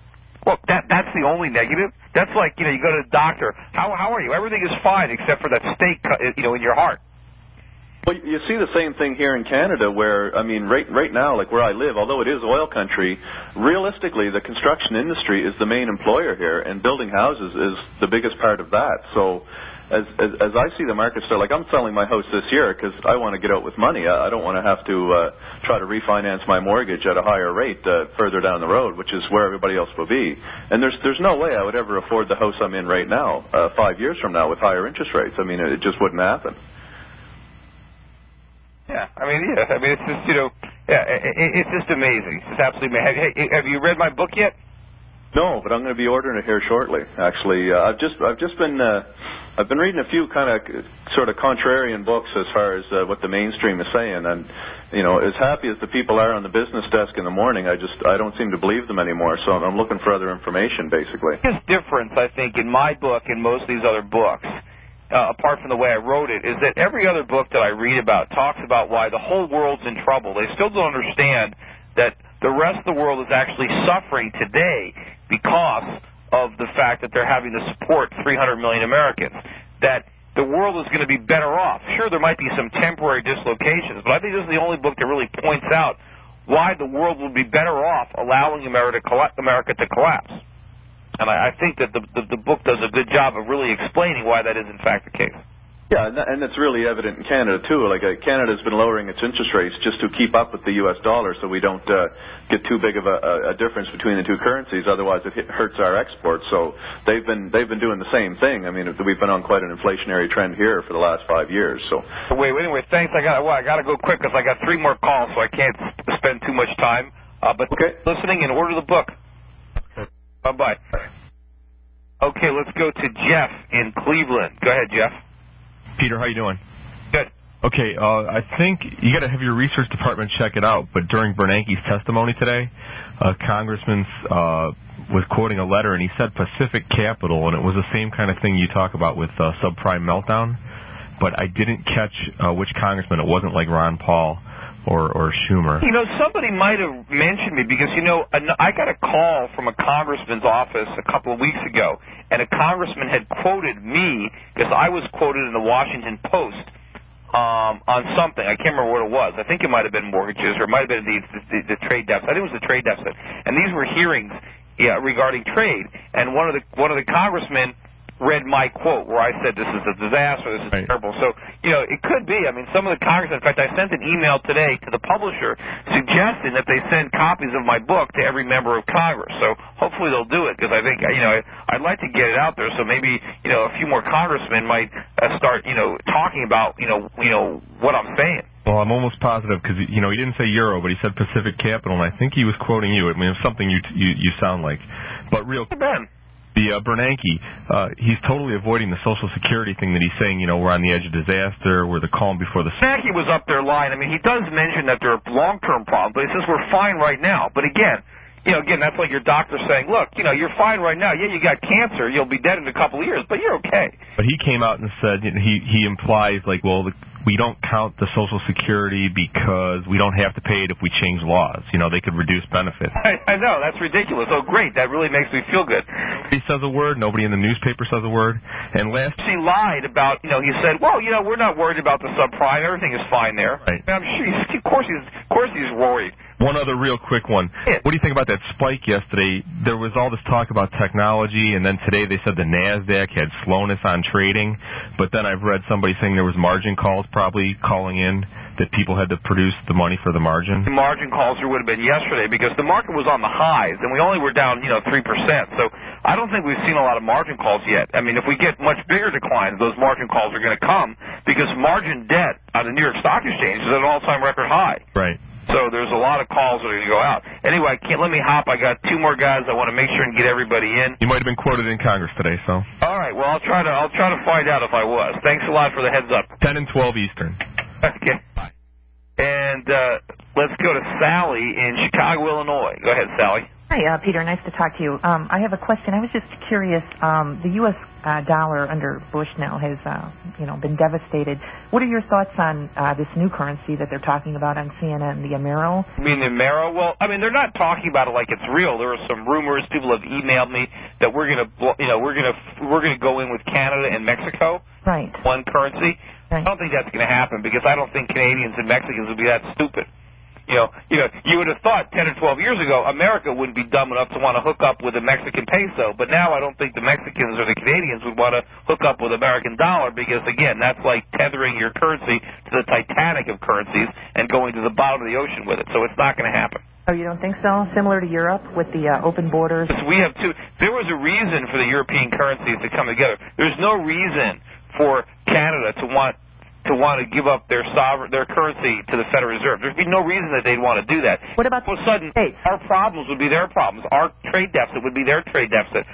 Well, that's the only negative. That's like, you go to the doctor. How are you? Everything is fine except for that steak, in your heart. Well, you see the same thing here in Canada where, right now, like where I live, although it is oil country, realistically, the construction industry is the main employer here, and building houses is the biggest part of that. So as I see the market start, like I'm selling my house this year because I want to get out with money. I don't want to have to try to refinance my mortgage at a higher rate further down the road, which is where everybody else will be. And there's no way I would ever afford the house I'm in right now 5 years from now with higher interest rates. It just wouldn't happen. Yeah, it's just, it's just amazing. It's just absolutely amazing. Hey, have you read my book yet? No, but I'm going to be ordering it here shortly. Actually, I've been reading a few kind of sort of contrarian books as far as what the mainstream is saying, and as happy as the people are on the business desk in the morning, I don't seem to believe them anymore. So I'm looking for other information, basically. The biggest difference, I think, in my book and most of these other books, apart from the way I wrote it, is that every other book that I read about talks about why the whole world's in trouble. They still don't understand that the rest of the world is actually suffering today because of the fact that they're having to support 300 million Americans. That the world is going to be better off. Sure, there might be some temporary dislocations, but I think this is the only book that really points out why the world would be better off allowing America to collapse. And I think that the book does a good job of really explaining why that is in fact the case. Yeah, and that's really evident in Canada, too. Like, Canada's been lowering its interest rates just to keep up with the U.S. dollar so we don't get too big of a difference between the two currencies. Otherwise, it hurts our exports. So they've been doing the same thing. We've been on quite an inflationary trend here for the last 5 years. So anyway, thanks. I got to go quick because I got 3 more calls, so I can't spend too much time. But listening and order the book. Bye-bye. Okay, let's go to Jeff in Cleveland. Go ahead, Jeff. Peter, how you doing? Good. Okay, I think you got to have your research department check it out, but during Bernanke's testimony today, a congressman was quoting a letter, and he said Pacific Capital, and it was the same kind of thing you talk about with subprime meltdown, but I didn't catch which congressman. It wasn't like Ron Paul or Schumer. Somebody might have mentioned me because, I got a call from a congressman's office a couple of weeks ago, and a congressman had quoted me because I was quoted in the Washington Post on something. I can't remember what it was. I think it might have been mortgages or it might have been the trade deficit. I think it was the trade deficit. And these were hearings regarding trade, and one of the congressmen read my quote where I said this is a disaster, this is terrible. So, it could be. Some of the congressmen, in fact, I sent an email today to the publisher suggesting that they send copies of my book to every member of Congress. So hopefully they'll do it because I think, I'd like to get it out there so maybe, a few more congressmen might start, talking about, what I'm saying. Well, I'm almost positive because, he didn't say Euro, but he said Pacific Capital, and I think he was quoting you. It's something you sound like. But Ben. The Bernanke, he's totally avoiding the Social Security thing that he's saying, we're on the edge of disaster, we're the calm before the... Bernanke was up there lying. He does mention that there are long-term problems, but he says we're fine right now. But again, that's like your doctor saying, look, you're fine right now. Yeah, you got cancer, you'll be dead in a couple of years, but you're okay. But he came out and said, he implies, we don't count the Social Security because we don't have to pay it if we change laws. They could reduce benefits. I know, that's ridiculous. Oh, great, that really makes me feel good. He says a word, nobody in the newspaper says a word. And he lied about, he said, well, we're not worried about the subprime, everything is fine there. Right. I'm sure, of course he's worried. One other real quick one. Yeah. What do you think about that spike yesterday? There was all this talk about technology, and then today they said the NASDAQ had slowness on trading, but then I've read somebody saying there was margin calls probably calling in that people had to produce the money for the margin. The margin calls there would have been yesterday because the market was on the highs, and we only were down, 3%. So I don't think we've seen a lot of margin calls yet. If we get much bigger declines, those margin calls are going to come because margin debt on the New York Stock Exchange is at an all-time record high. Right. So there's a lot of calls that are going to go out. Anyway, let me hop. I got 2 more guys. I want to make sure and get everybody in. You might have been quoted in Congress today, so. All right. Well, I'll try to find out if I was. Thanks a lot for the heads up. 10 and 12 Eastern. Okay. Bye. And let's go to Sally in Chicago, Illinois. Go ahead, Sally. Hi, Peter. Nice to talk to you. I have a question. I was just curious. The U.S. dollar under Bush now has, been devastated. What are your thoughts on this new currency that they're talking about on CNN, the Amero? You mean the Amero? Well, I mean, they're not talking about it like it's real. There are some rumors. People have emailed me that we're gonna go in with Canada and Mexico. Right. One currency. Right. I don't think that's going to happen because I don't think Canadians and Mexicans would be that stupid. You would have thought 10 or 12 years ago America wouldn't be dumb enough to want to hook up with a Mexican peso, but now I don't think the Mexicans or the Canadians would want to hook up with American dollar because, again, that's like tethering your currency to the Titanic of currencies and going to the bottom of the ocean with it, so it's not going to happen. Oh, you don't think so? Similar to Europe with the open borders? We have two. There was a reason for the European currencies to come together. There's no reason for Canada to want to give up their currency to the Federal Reserve. There'd be no reason that they'd want to do that. What about all of a sudden our problems would be their problems? Our trade deficit would be their trade deficit.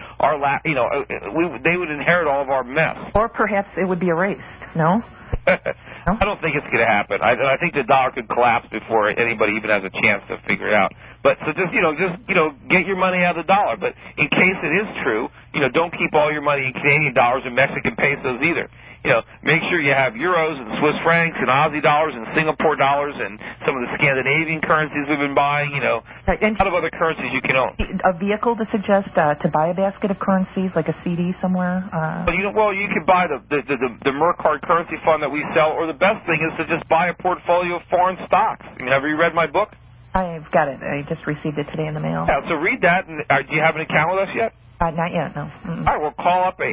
They would inherit all of our mess. Or perhaps it would be erased. No? No? I don't think it's going to happen. I think the dollar could collapse before anybody even has a chance to figure it out. But so just get your money out of the dollar. But in case it is true, don't keep all your money in Canadian dollars and Mexican pesos either. Make sure you have euros and Swiss francs and Aussie dollars and Singapore dollars and some of the Scandinavian currencies we've been buying, Right. And a lot of other currencies you can own. A vehicle to suggest to buy a basket of currencies, like a CD somewhere? Well, you could buy the Mercard currency fund that we sell, or the best thing is to just buy a portfolio of foreign stocks. Have you read my book? I've got it. I just received it today in the mail. Yeah, so read that. And do you have an account with us yet? Not yet, no. All right, well, call up at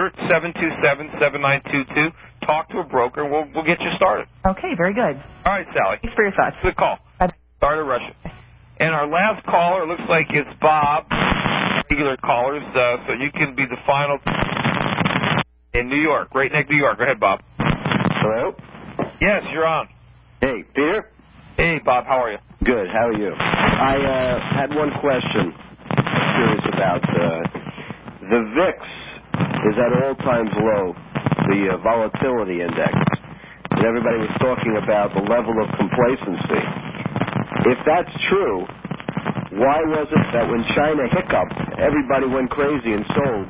800-727-7922. Talk to a broker, and we'll get you started. Okay, very good. All right, Sally. Thanks for your thoughts. Good call. Start a Russia. And our last caller looks like it's Bob. Regular callers, so you can be the final in New York, Great Neck, New York. Go ahead, Bob. Hello? Yes, you're on. Hey, Peter? Hey, Bob, how are you? Good, how are you? I had one question I'm curious about. The VIX is at all-times low, the volatility index. And everybody was talking about the level of complacency. If that's true, why was it that when China hiccuped, everybody went crazy and sold?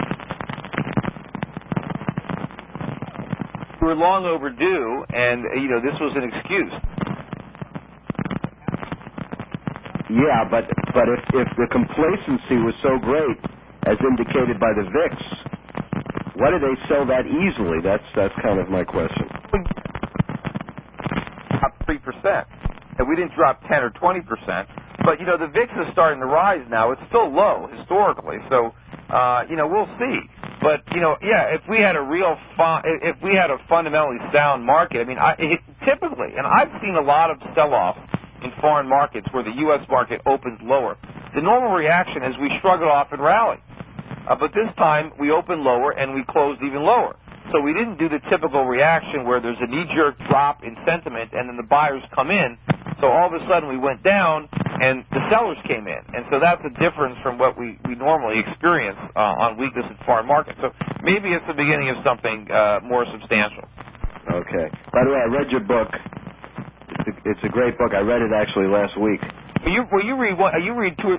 We were long overdue, and, this was an excuse. Yeah, but if the complacency was so great, as indicated by the VIX, why did they sell that easily? That's kind of my question. Up 3%. And we didn't drop 10 or 20%. But, the VIX is starting to rise now. It's still low historically. So, we'll see. But, if we had if we had a fundamentally sound market, typically, and I've seen a lot of sell-offs in foreign markets where the U.S. market opens lower. The normal reaction is we shrug it off and rally. But this time, we opened lower and we closed even lower. So we didn't do the typical reaction where there's a knee-jerk drop in sentiment and then the buyers come in. So all of a sudden we went down and the sellers came in. And so that's a difference from what we normally experience on weakness in foreign markets. So maybe it's the beginning of something more substantial. Okay. By the way, I read your book. It's a great book. I read it actually last week. You read two,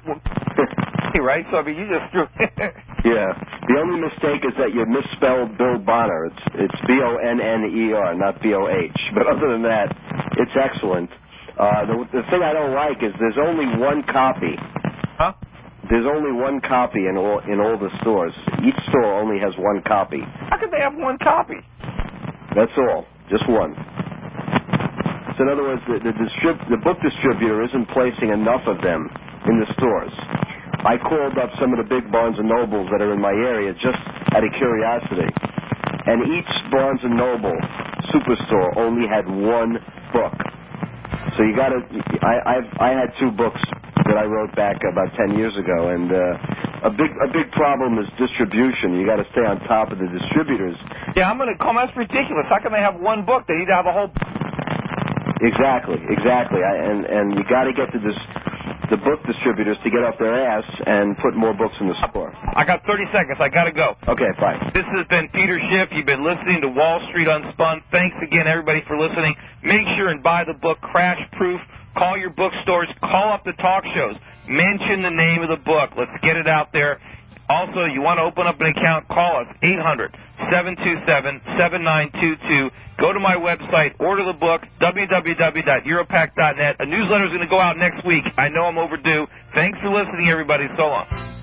right? So you just threw. Yeah. The only mistake is that you misspelled Bill Bonner. It's Bonner, not Boh. But other than that, it's excellent. The thing I don't like is there's only one copy. Huh? There's only one copy in all the stores. Each store only has one copy. How could they have one copy? That's all. Just one. So in other words, the book distributor isn't placing enough of them in the stores. I called up some of the big Barnes & Nobles that are in my area just out of curiosity. And each Barnes & Noble superstore only had one book. So you got to. I had two books that I wrote back about 10 years ago, and a big problem is distribution. You got to stay on top of the distributors. Yeah, I'm going to call. That's ridiculous. How can they have one book? They need to have a whole. Exactly. And you got to get the book distributors to get off their ass and put more books in the store. I got 30 seconds. I got to go. Okay, fine. This has been Peter Schiff. You've been listening to Wall Street Unspun. Thanks again, everybody, for listening. Make sure and buy the book Crash Proof. Call your bookstores. Call up the talk shows. mention the name of the book. Let's get it out there. Also, you want to open up an account, call us, 800-727-7922. Go to my website, order the book, www.europac.net. A newsletter is going to go out next week. I know I'm overdue. Thanks for listening, everybody. So long.